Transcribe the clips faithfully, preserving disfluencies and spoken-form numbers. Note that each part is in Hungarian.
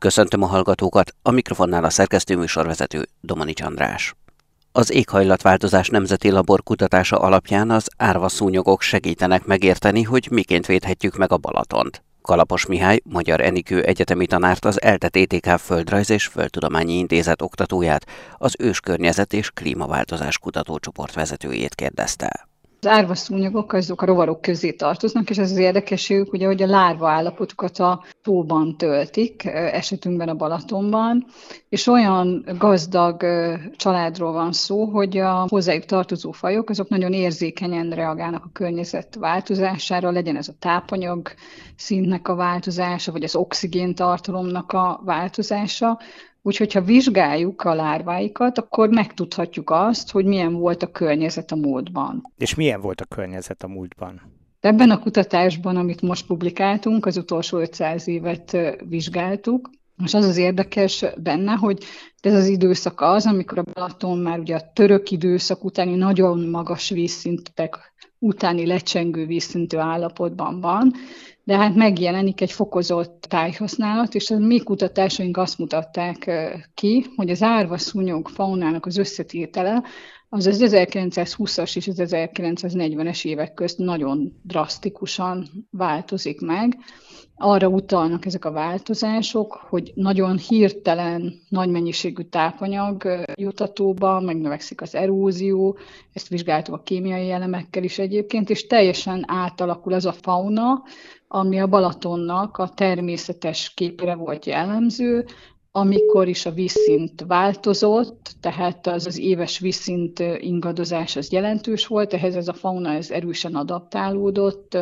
Köszöntöm a hallgatókat, a mikrofonnál a szerkesztő műsorvezető Domanics András. Az éghajlatváltozás nemzeti labor kutatása alapján az árvaszúnyogok segítenek megérteni, hogy miként védhetjük meg a Balatont. Kalapos Mihály, Magyar Enikő egyetemi tanárt, az ELTE té té ká Földrajz és Földtudományi Intézet oktatóját, az őskörnyezet és klímaváltozás kutatócsoport vezetőjét kérdezte. Az árvaszúnyogok azok a rovarok közé tartoznak, és ez az érdekességük, ugye, hogy a lárva állapotukat a tóban töltik, esetünkben a Balatonban, és olyan gazdag családról van szó, hogy a hozzájuk tartozó fajok azok nagyon érzékenyen reagálnak a környezet változására, legyen ez a tápanyag szintnek a változása, vagy az oxigéntartalomnak a változása. Úgyhogy, ha vizsgáljuk a lárváikat, akkor megtudhatjuk azt, hogy milyen volt a környezet a múltban. És milyen volt a környezet a múltban? Ebben a kutatásban, amit most publikáltunk, az utolsó ötszáz évet vizsgáltuk, és az az érdekes benne, hogy ez az időszak az, amikor a Balaton már ugye a török időszak utáni nagyon magas vízszintek utáni lecsengő vízszintű állapotban van, de hát megjelenik egy fokozott tájhasználat, és a mi kutatásaink azt mutatták ki, hogy az árvaszúnyog faunának az összetétele az az ezerkilencszázhúszas és az ezerkilencszáznegyvenes évek közt nagyon drasztikusan változik meg. Arra utalnak ezek a változások, hogy nagyon hirtelen, nagy mennyiségű tápanyag jut a tóba, megnövekszik az erózió, ezt vizsgáltuk a kémiai elemekkel is egyébként, és teljesen átalakul az a fauna, ami a Balatonnak a természetes képére volt jellemző, amikor is a vízszint változott, tehát az az éves vízszint ingadozás az jelentős volt, ehhez ez a fauna ez erősen adaptálódott,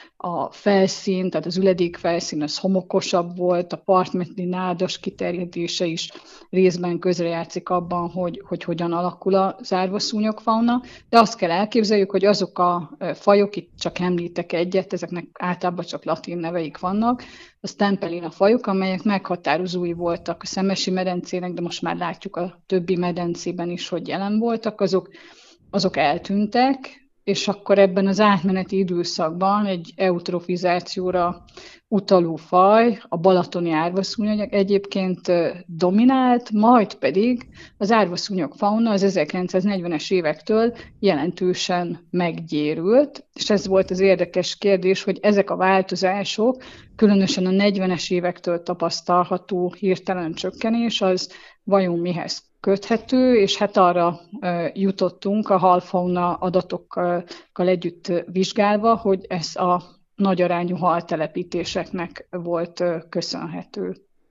a felszín, tehát az üledék felszín az homokosabb volt, a partmenti nádas kiterjedése is részben közrejátszik abban, hogy, hogy hogyan alakul az árvaszúnyog fauna, de azt kell elképzeljük, hogy azok a fajok, itt csak említek egyet, ezeknek általában csak latin neveik vannak, a Stampelina fajok, amelyek meghatározói voltak a Szemesi medencének, de most már látjuk a többi medencében is, hogy jelen voltak, azok, azok eltűntek, és akkor ebben az átmeneti időszakban egy eutrofizációra utaló faj, a balatoni árvaszúnyog egyébként dominált, majd pedig az árvaszúnyog fauna az ezerkilencszáznegyvenes évektől jelentősen meggyérült, és ez volt az érdekes kérdés, hogy ezek a változások, különösen a negyvenes évektől tapasztalható hirtelen csökkenés, az vajon mihez köthető, és hát arra jutottunk a halfauna adatokkal együtt vizsgálva, hogy ez a nagyarányú haltelepítéseknek volt köszönhető.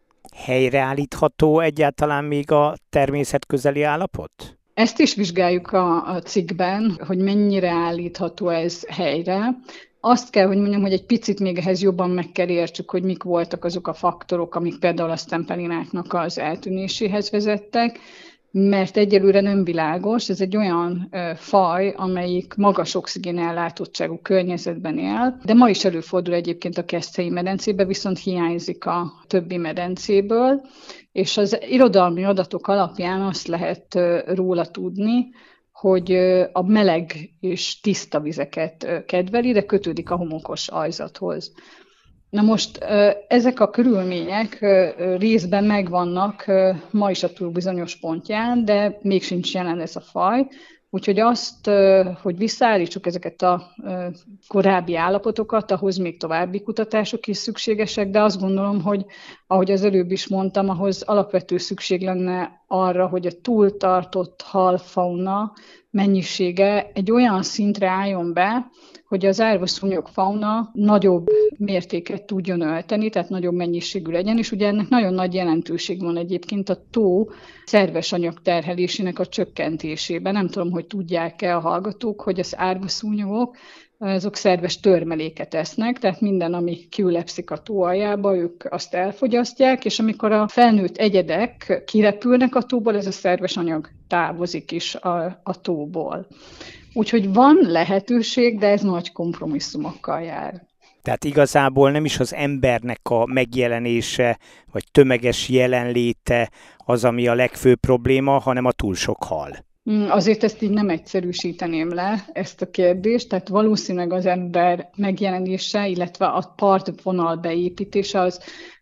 Helyreállítható egyáltalán még a természetközeli állapot? Ezt is vizsgáljuk a, a cikkben, hogy mennyire állítható ez helyre. Azt kell, hogy mondjam, hogy egy picit még ehhez jobban meg kell értsük, hogy mik voltak azok a faktorok, amik például a Stampelináknak az eltűnéséhez vezettek, mert egyelőre nem világos, ez egy olyan ö, faj, amelyik magas oxigénellátottságú környezetben él, de ma is előfordul egyébként a Keszthelyi medencébe, viszont hiányzik a többi medencéből, és az irodalmi adatok alapján azt lehet ö, róla tudni, hogy a meleg és tiszta vizeket kedveli, de kötődik a homokos aljzathoz. Na most ezek a körülmények részben megvannak ma is a túl bizonyos pontján, de még sincs jelen ez a faj, úgyhogy azt, hogy visszaállítsuk ezeket a korábbi állapotokat, ahhoz még további kutatások is szükségesek, de azt gondolom, hogy ahogy az előbb is mondtam, ahhoz alapvető szükség lenne arra, hogy a túltartott halfauna mennyisége egy olyan szintre álljon be, hogy az árvaszúnyog fauna nagyobb mértéket tudjon ölteni, tehát nagyobb mennyiségű legyen, és ugye ennek nagyon nagy jelentőség van egyébként a tó szerves anyag terhelésének a csökkentésében. Nem tudom, hogy tudják-e a hallgatók, hogy az árvaszúnyogok azok szerves törmeléket esznek, tehát minden, ami kiülepszik a tó aljába, ők azt elfogyasztják, és amikor a felnőtt egyedek kirepülnek a tóból, ez a szerves anyag távozik is a, a tóból. Úgyhogy van lehetőség, de ez nagy kompromisszumokkal jár. Tehát igazából nem is az embernek a megjelenése, vagy tömeges jelenléte az, ami a legfőbb probléma, hanem a túl sok hal. Azért ezt így nem egyszerűsíteném le, ezt a kérdést, tehát valószínűleg az ember megjelenése, illetve a partvonal beépítése az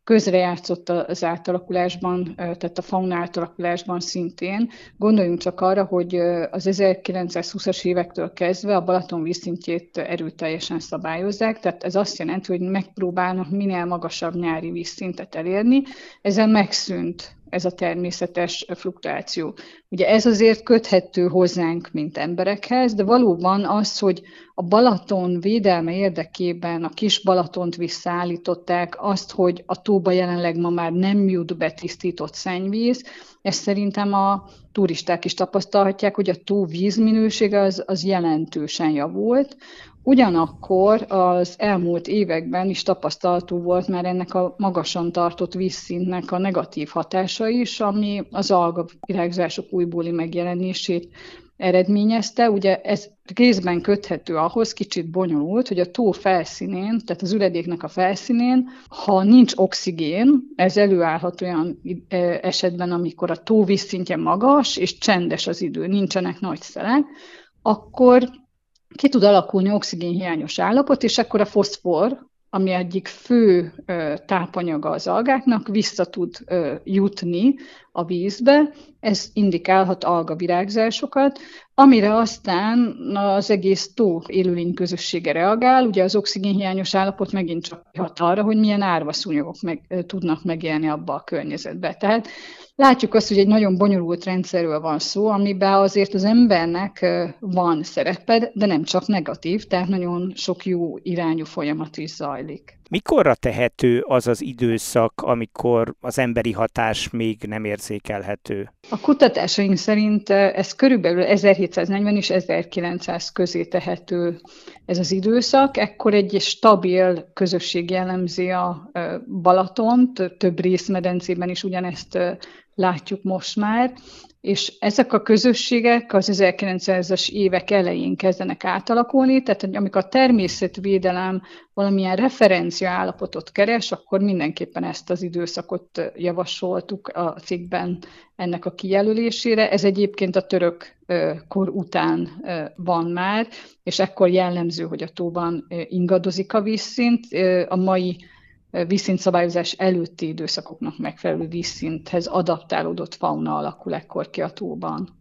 közrejátszott az átalakulásban, tehát a fauna átalakulásban szintén. Gondoljunk csak arra, hogy az ezerkilencszázhúszas évektől kezdve a Balaton vízszintjét erőteljesen szabályozzák, tehát ez azt jelenti, hogy megpróbálnak minél magasabb nyári vízszintet elérni, ezzel megszűnt ez a természetes fluktuáció. Ugye ez azért köthető hozzánk, mint emberekhez, de valóban az, hogy a Balaton védelme érdekében a kis Balatont visszaállították, azt, hogy a tóba jelenleg ma már nem jut be tisztított szennyvíz, ezt szerintem a turisták is tapasztalhatják, hogy a tó vízminősége az, az jelentősen javult. Ugyanakkor az elmúlt években is tapasztalható volt már ennek a magasan tartott vízszintnek a negatív hatása is, ami az algavirágzások újbóli megjelenését eredményezte. Ugye ez részben köthető ahhoz, kicsit bonyolult, hogy a tó felszínén, tehát az üledéknek a felszínén, ha nincs oxigén, ez előállhat olyan esetben, amikor a tó vízszintje magas és csendes az idő, nincsenek nagy szelek, akkor ki tud alakulni oxigénhiányos állapot, és akkor a foszfor, ami egyik fő tápanyaga az algáknak, vissza tud jutni a vízbe, ez indikálhat algavirágzásokat, amire aztán az egész tó élőlény közössége reagál. Ugye az oxigénhiányos állapot megint csak hat arra, hogy milyen árvaszúnyogok meg, tudnak megélni abba a környezetbe. Tehát látjuk azt, hogy egy nagyon bonyolult rendszerről van szó, amiben azért az embernek van szerepe, de nem csak negatív, tehát nagyon sok jó irányú folyamat is zajlik. Mikorra tehető az az időszak, amikor az emberi hatás még nem érzékelhető? A kutatásaink szerint ez körülbelül ezerhétszáznegyven és ezerkilencszáz közé tehető ez az időszak. Ekkor egy stabil közösség jellemzi a Balatont, több részmedencében is ugyanezt látjuk most már, és ezek a közösségek az ezerkilencszázas évek elején kezdenek átalakulni, tehát amikor a természetvédelem valamilyen referencia állapotot keres, akkor mindenképpen ezt az időszakot javasoltuk a cikkben ennek a kijelölésére. Ez egyébként a török kor után van már, és ekkor jellemző, hogy a tóban ingadozik a vízszint. A mai vízszintszabályozás előtti időszakoknak megfelelő vízszinthez adaptálódott fauna alakul ekkor ki a tóban.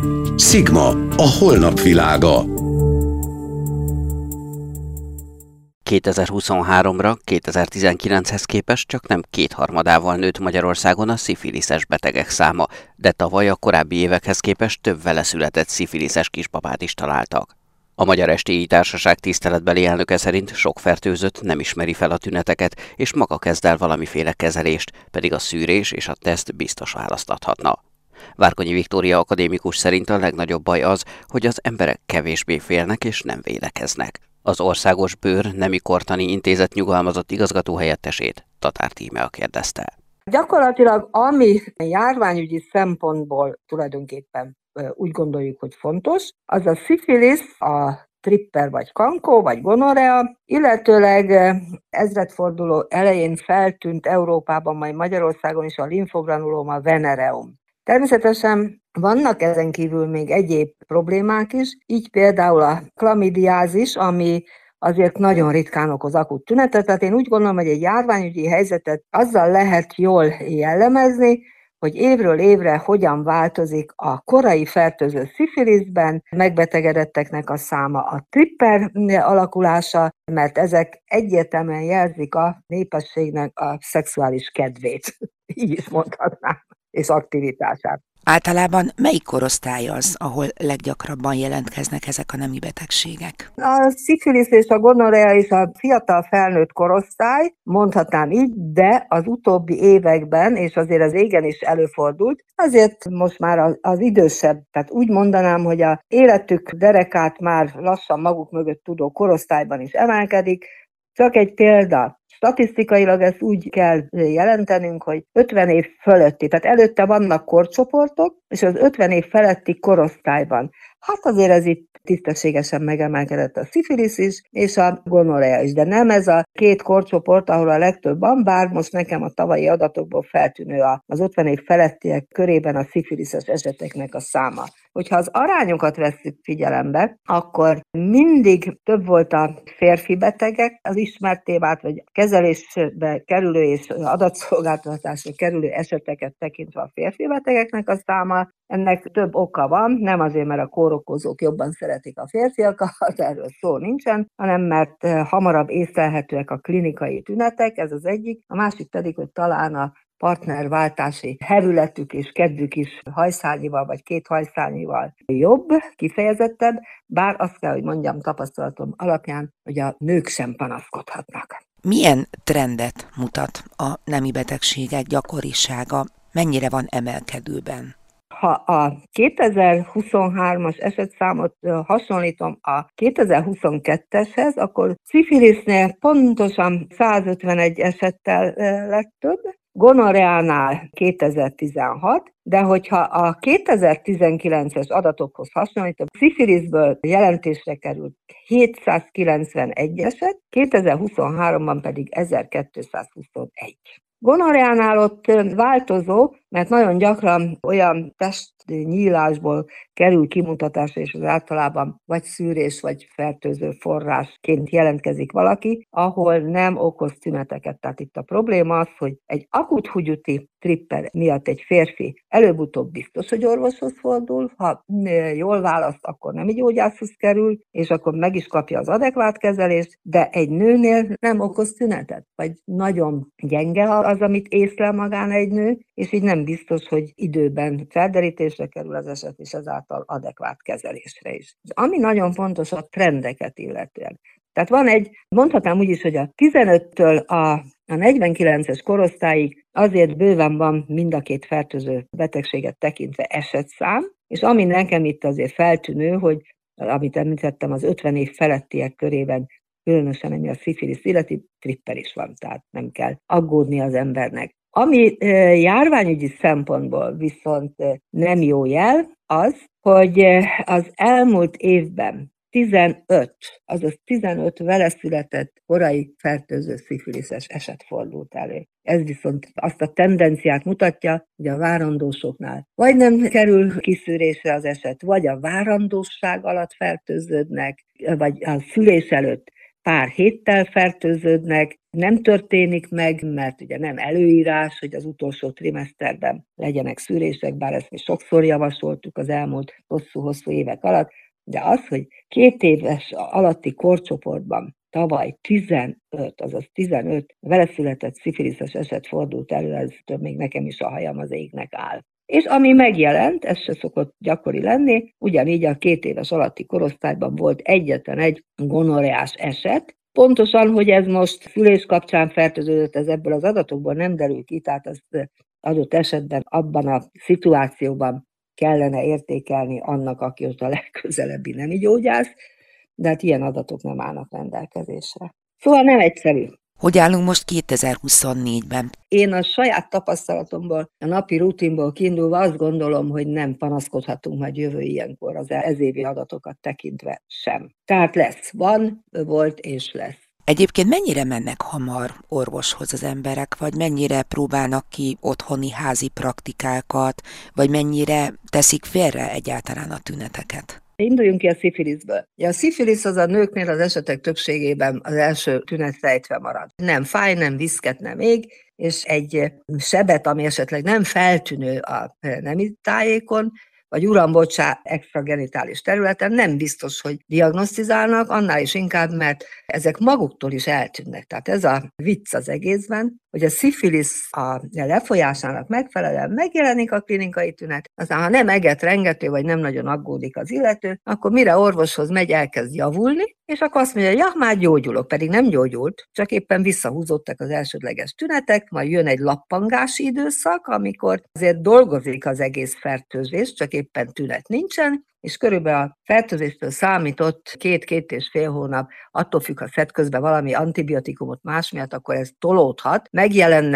Sigma, a holnap világa. kétezer-huszonháromra kétezer-tizenkilenchez képest csak nem kétharmadával nőtt Magyarországon a szifiliszes betegek száma, de tavaly a korábbi évekhez képest több vele született szifiliszes kisbabát is találtak. A Magyar Estélyi Társaság tiszteletbeli elnöke szerint sok fertőzött nem ismeri fel a tüneteket, és maga kezd el valamiféle kezelést, pedig a szűrés és a teszt biztos választ adhatna. Várkonyi Viktória akadémikus szerint a legnagyobb baj az, hogy az emberek kevésbé félnek és nem védekeznek. Az Országos Bőr Nemi Kortani Intézet nyugalmazott igazgatóhelyettesét Tatár Tímea kérdezte. Gyakorlatilag ami járványügyi szempontból tulajdonképpen úgy gondoljuk, hogy fontos, az a szifilisz, a tripper vagy kankó, vagy gonorea, illetőleg ezredforduló elején feltűnt Európában, majd Magyarországon is a limfogranuloma venereum. Természetesen vannak ezen kívül még egyéb problémák is, így például a klamidiázis, ami azért nagyon ritkán okoz akut tünetet, tehát én úgy gondolom, hogy egy járványügyi helyzetet azzal lehet jól jellemezni, hogy évről évre hogyan változik a korai fertőző szifiliszben megbetegedetteknek a száma, a tripper alakulása, mert ezek egyértelműen jelzik a népességnek a szexuális kedvét, így is mondhatnám, és aktivitását. Általában melyik korosztály az, ahol leggyakrabban jelentkeznek ezek a nemi betegségek? A szifilisz és a gonorea is a fiatal felnőtt korosztály, mondhatnám így, de az utóbbi években, és azért az égen is előfordult, azért most már az, az idősebb, tehát úgy mondanám, hogy a életük derekát már lassan maguk mögött tudó korosztályban is emelkedik. Csak egy példa. Statisztikailag ezt úgy kell jelentenünk, hogy ötven év fölötti, tehát előtte vannak korcsoportok, és az ötven év feletti korosztályban Hát azért ez itt tisztességesen megemelkedett a szifilisz is, és a gonorrea is, de nem ez a két korcsoport, ahol a legtöbb van, bár most nekem a tavalyi adatokból feltűnő az ötven év felettiek körében a szifiliszes eseteknek a száma. Hogyha az arányokat vesszük figyelembe, akkor mindig több volt a férfi betegek, az ismert témát, vagy kezelésbe kerülő és adatszolgáltatásra kerülő eseteket tekintve a férfi betegeknek a száma. Ennek több oka van, nem azért, mert a kórokozók jobban szeretik a férfiakat, erről szó nincsen, hanem mert hamarabb észlelhetőek a klinikai tünetek, ez az egyik, a másik pedig, hogy talán a partnerváltási hevületük és kedvük is hajszálnyival vagy két hajszálnyival jobb, kifejezettebb, bár azt kell, hogy mondjam tapasztalatom alapján, hogy a nők sem panaszkodhatnak. Milyen trendet mutat a nemi betegségek gyakorisága? Mennyire van emelkedőben? Ha a kétezer-huszonhármas esetszámot hasonlítom a kétezer-huszonketteshez, akkor szifilisznél pontosan százötvenegy esettel lett több, gonoreánál kétezer-tizenhat, de hogyha a kétezer-tizenkilences adatokhoz hasonlítom, szifiliszből jelentésre került hétszázkilencvenegy eset, kétezer-huszonháromban pedig ezerkétszázhuszonegy. Gonoreánál ott változó, mert nagyon gyakran olyan testnyílásból kerül kimutatásra, és az általában vagy szűrés, vagy fertőző forrásként jelentkezik valaki, ahol nem okoz tüneteket. Tehát itt a probléma az, hogy egy akut húgyuti tripper miatt egy férfi előbb-utóbb biztos, hogy orvoshoz fordul, ha jól választ, akkor nem gyógyászhoz kerül, és akkor meg is kapja az adekvát kezelést, de egy nőnél nem okoz tünetet, vagy nagyon gyenge az, amit észlel magán egy nő, és így nem biztos, hogy időben felderítésre kerül az eset, és ezáltal adekvát kezelésre is. Ami nagyon fontos a trendeket illetően. Tehát van egy, mondhatnám úgy is, hogy a tizenöttől a, a negyvenkilences korosztályig azért bőven van mind a két fertőző betegséget tekintve esetszám, és ami nekem itt azért feltűnő, hogy amit említettem, az ötven év felettiek körében különösen ami a szifilisz illeti, tripper is van, tehát nem kell aggódni az embernek. Ami járványügyi szempontból viszont nem jó jel, az, hogy az elmúlt évben tizenöt, azaz tizenöt vele született korai fertőző szifiliszes eset fordult elő. Ez viszont azt a tendenciát mutatja, hogy a várandósoknál vagy nem kerül kiszűrésre az eset, vagy a várandóság alatt fertőződnek, vagy a szülés előtt pár héttel fertőződnek, nem történik meg, mert ugye nem előírás, hogy az utolsó trimeszterben legyenek szűrések, bár ezt mi sokszor javasoltuk az elmúlt hosszú-hosszú évek alatt, de az, hogy két éves alatti korcsoportban tavaly tizenöt, azaz tizenöt veleszületett szifiliszes eset fordult elő, ez még nekem is a hajam az égnek áll. És ami megjelent, ez se szokott gyakori lenni, ugyanígy a két éves alatti korosztályban volt egyetlen egy gonoreás eset. Pontosan, hogy ez most szülés kapcsán fertőződött, ez ebből az adatokból nem derül ki, tehát az adott esetben abban a szituációban kellene értékelni annak, aki ott a legközelebbi nemi gyógyász, de hát ilyen adatok nem állnak rendelkezésre. Szóval nem egyszerű. Hogy állunk most kétezer-huszonnégyben? Én a saját tapasztalatomból, a napi rutinból kiindulva azt gondolom, hogy nem panaszkodhatunk majd jövő ilyenkor az ezévi adatokat tekintve sem. Tehát lesz, van, volt és lesz. Egyébként mennyire mennek hamar orvoshoz az emberek, vagy mennyire próbálnak ki otthoni házi praktikákat, vagy mennyire teszik félre egyáltalán a tüneteket? Induljunk ki a szifiliszből. A szifilisz az a nőknél az esetek többségében az első tünet rejtve marad. Nem fáj, nem viszket, nem ég, és egy sebet, ami esetleg nem feltűnő a nemi tájékon, vagy uram, bocsá, extragenitális területen nem biztos, hogy diagnosztizálnak, annál is inkább, mert ezek maguktól is eltűnnek. Tehát ez a vicc az egészben, hogy a szifilisz a lefolyásának megfelelően megjelenik a klinikai tünet, aztán ha nem eget-rengető, vagy nem nagyon aggódik az illető, akkor mire orvoshoz megy, elkezd javulni, és akkor azt mondja, ja, már gyógyulok, pedig nem gyógyult, csak éppen visszahúzódtak az elsődleges tünetek, majd jön egy lappangási időszak, amikor azért dolgozik az egész fertőzés, csak éppen tünet nincsen, és körülbelül a fertőzéstől számított két-két és fél hónap, attól függ, ha szed közben valami antibiotikumot más miatt, akkor ez tolódhat, megjelennek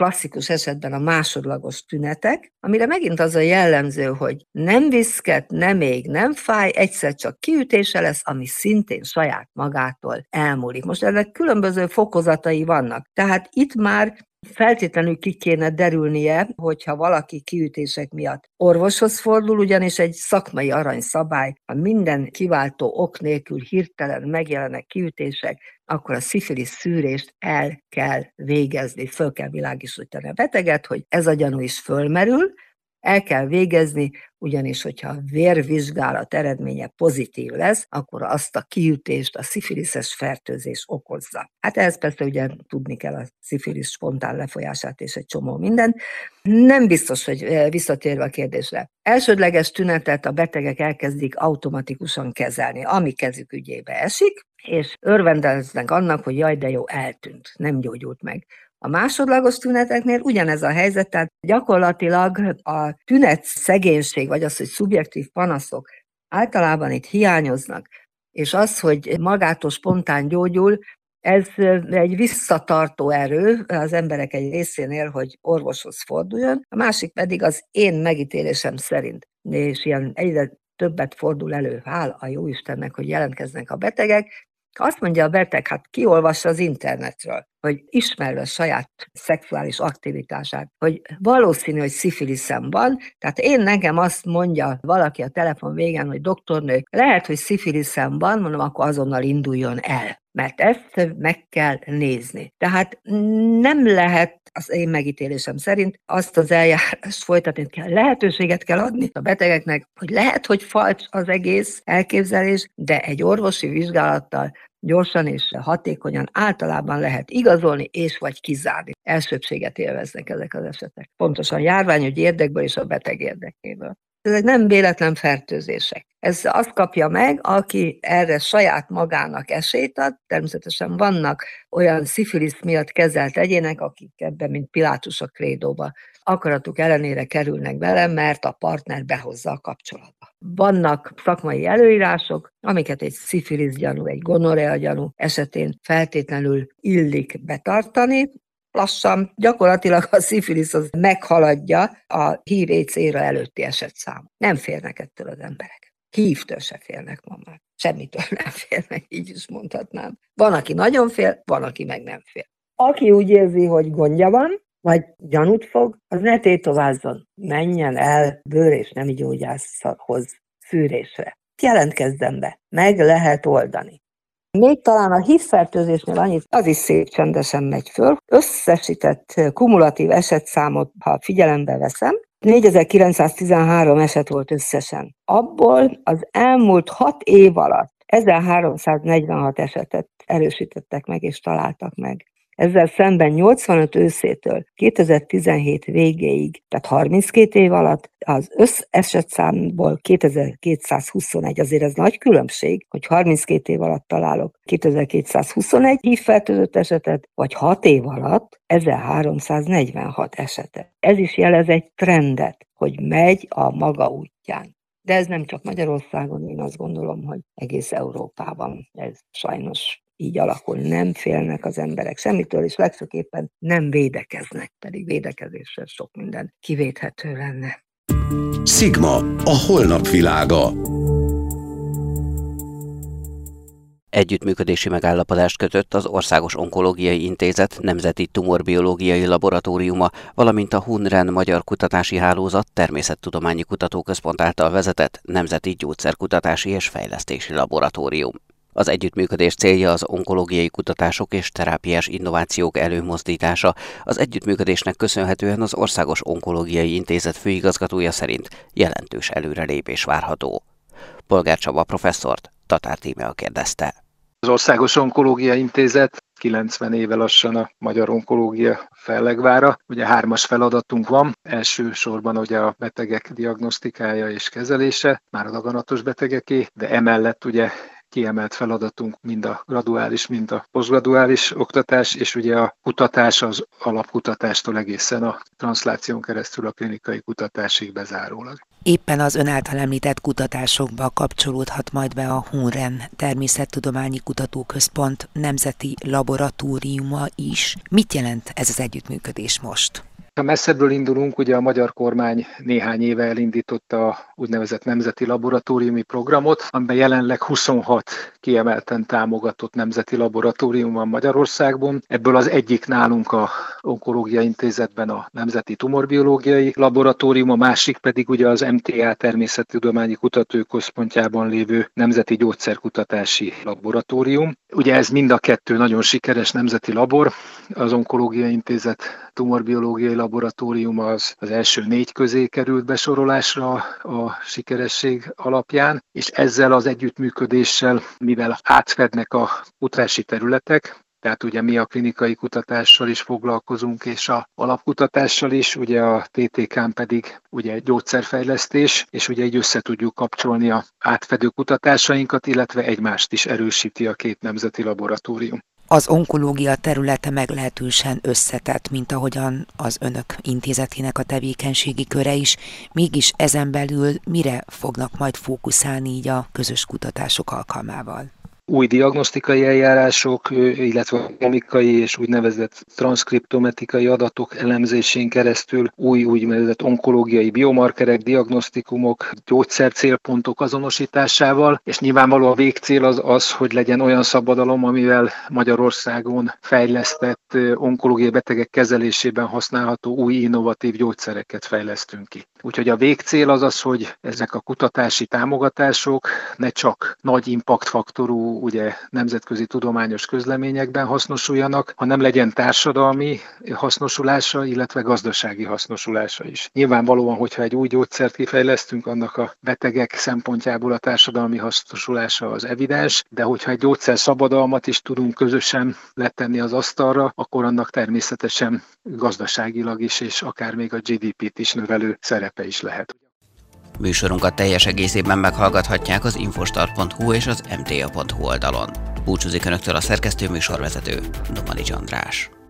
klasszikus esetben a másodlagos tünetek, amire megint az a jellemző, hogy nem viszket, nem ég, nem fáj, egyszer csak kiütése lesz, ami szintén saját magától elmúlik. Most ennek különböző fokozatai vannak, tehát itt már feltétlenül ki kéne derülnie, hogyha valaki kiütések miatt orvoshoz fordul, ugyanis egy szakmai aranyszabály, ha minden kiváltó ok nélkül hirtelen megjelennek kiütések, akkor a szifilisz szűrést el kell végezni, föl kell világosítani a beteget, hogy ez a gyanú is fölmerül, el kell végezni, ugyanis, hogyha a vérvizsgálat eredménye pozitív lesz, akkor azt a kiütést a szifiliszes fertőzés okozza. Hát ehhez persze ugye tudni kell a szifilisz spontán lefolyását és egy csomó mindent. Nem biztos, hogy visszatérve a kérdésre. Elsődleges tünetet a betegek elkezdik automatikusan kezelni, ami kezük ügyébe esik, és örvendeznek annak, hogy jaj, de jó, eltűnt, nem gyógyult meg. A másodlagos tüneteknél ugyanez a helyzet, tehát gyakorlatilag a tünet szegénység, vagy az, hogy szubjektív panaszok általában itt hiányoznak, és az, hogy magától spontán gyógyul, ez egy visszatartó erő az emberek egy részénél, hogy orvoshoz forduljon, a másik pedig az én megítélésem szerint, és ilyen egyre többet fordul elő, hála a jóistennek, hogy jelentkeznek a betegek. Azt mondja a beteg, hát kiolvassa az internetről, hogy ismerve saját szexuális aktivitását, hogy valószínű, hogy szifiliszem van, tehát én nekem azt mondja valaki a telefon végén, hogy doktornő, lehet, hogy szifiliszem van, mondom, akkor azonnal induljon el, mert ezt meg kell nézni. Tehát nem lehet az én megítélésem szerint azt az eljárást folytatni kell. Lehetőséget kell adni a betegeknek, hogy lehet, hogy falcs az egész elképzelés, de egy orvosi vizsgálattal gyorsan és hatékonyan általában lehet igazolni és vagy kizárni. Elsőbbséget élveznek ezek az esetek. Pontosan járványügyi érdekből és a beteg érdekéből. Ezek nem véletlen fertőzések. Ez azt kapja meg, aki erre saját magának esélyt ad. Természetesen vannak olyan szifilisz miatt kezelt egyének, akik ebben, mint Pilátus a krédóba, akaratuk ellenére kerülnek bele, mert a partner behozza a kapcsolatba. Vannak szakmai előírások, amiket egy szifilisz gyanú, egy gonorrea gyanú esetén feltétlenül illik betartani. Lassan gyakorlatilag a szifilisz az meghaladja a hív éjdsz éra előtti esetszámot. Nem félnek ettől az emberek. hívtől se félnek ma már. Semmitől nem félnek, így is mondhatnám. Van, aki nagyon fél, van, aki meg nem fél. Aki úgy érzi, hogy gondja van, vagy gyanút fog, az ne tétovázzon. Menjen el bőr- és nemi gyógyászhoz szűrésre. Jelentkezzen be. Meg lehet oldani. Még talán a hívfertőzésnél annyit, az is szép csendesen megy föl. Összesített kumulatív esetszámot, ha figyelembe veszem, négyezer-kilencszáztizenhárom eset volt összesen. Abból az elmúlt hat év alatt ezerháromszáznegyvenhat esetet erősítettek meg és találtak meg. Ezzel szemben nyolcvanöt őszétől kétezer-tizenhét végéig, tehát harminckét év alatt az összesetszámból kétezer-kétszázhuszonegy, azért ez nagy különbség, hogy harminckét év alatt találok kétezer-kétszázhuszonegy hívfertőzött esetet, vagy hat év alatt ezerháromszáznegyvenhat esetet. Ez is jelez egy trendet, hogy megy a maga útján. De ez nem csak Magyarországon, én azt gondolom, hogy egész Európában ez sajnos így alakul. Nem félnek az emberek semmitől, és legfőképpen nem védekeznek, pedig védekezéssel sok minden kivéthető lenne. Szigma, a holnap világa. Együttműködési megállapodást kötött az Országos Onkológiai Intézet Nemzeti Tumorbiológiai Laboratóriuma, valamint a Hunren Magyar Kutatási Hálózat Természettudományi Kutatóközpont által vezetett Nemzeti Gyógyszerkutatási és Fejlesztési Laboratórium. Az együttműködés célja az onkológiai kutatások és terápiás innovációk előmozdítása. Az együttműködésnek köszönhetően az Országos Onkológiai Intézet főigazgatója szerint jelentős előrelépés várható. Polgár Csaba professzort Tatár Tímea kérdezte. Az Országos Onkológiai Intézet kilencven éve lassan a magyar onkológia fellegvára. Ugye hármas feladatunk van, elsősorban ugye a betegek diagnosztikája és kezelése, már a daganatos betegeké, de emellett ugye kiemelt feladatunk mind a graduális, mind a posztgraduális oktatás, és ugye a kutatás az alapkutatástól egészen a transzláción keresztül a klinikai kutatásig bezárólag. Éppen az ön által említett kutatásokba kapcsolódhat majd be a HUNREN Természettudományi Kutatóközpont nemzeti laboratóriuma is. Mit jelent ez az együttműködés most? Ha messzebbről indulunk, ugye a magyar kormány néhány éve elindította a úgynevezett nemzeti laboratóriumi programot, amiben jelenleg huszonhat kiemelten támogatott nemzeti laboratórium van Magyarországon. Ebből az egyik nálunk a Onkológiai Intézetben a Nemzeti Tumorbiológiai Laboratórium, a másik pedig ugye az em té á Természettudományi Kutatóközpontjában lévő Nemzeti Gyógyszerkutatási Laboratórium. Ugye ez mind a kettő nagyon sikeres nemzeti labor. Az Onkológiai Intézet Tumorbiológiai Laboratórium az, az első négy közé került besorolásra a sikeresség alapján, és ezzel az együttműködéssel, mivel átfednek a kutatási területek, tehát ugye mi a klinikai kutatással is foglalkozunk, és a alapkutatással is, ugye a té té ká-n pedig ugye gyógyszerfejlesztés, és ugye így össze tudjuk kapcsolni a átfedő kutatásainkat, illetve egymást is erősíti a két nemzeti laboratórium. Az onkológia területe meglehetősen összetett, mint ahogyan az önök intézetének a tevékenységi köre is, mégis ezen belül mire fognak majd fókuszálni így a közös kutatások alkalmával? Új diagnosztikai eljárások, illetve chemikai és úgynevezett transzkriptometikai adatok elemzésén keresztül új úgynevezett onkológiai biomarkerek, diagnosztikumok, gyógyszercélpontok azonosításával, és nyilvánvalóan a végcél az az, hogy legyen olyan szabadalom, amivel Magyarországon fejlesztett onkológiai betegek kezelésében használható új innovatív gyógyszereket fejlesztünk ki. Úgyhogy a végcél az az, hogy ezek a kutatási támogatások ne csak nagy impactfaktorú, ugye nemzetközi tudományos közleményekben hasznosuljanak, hanem legyen társadalmi hasznosulása, illetve gazdasági hasznosulása is. Nyilvánvalóan, hogyha egy új gyógyszert kifejlesztünk, annak a betegek szempontjából a társadalmi hasznosulása az evidens, de hogyha egy gyógyszer szabadalmat is tudunk közösen letenni az asztalra, akkor annak természetesen gazdaságilag is, és akár még a gé dé pét is növelő szerepe is lehet. Műsorunkat teljes egészében meghallgathatják az infostart pont hu és az em té á pont hu oldalon. Búcsúzik Önöktől a szerkesztő műsorvezető, Domanics András.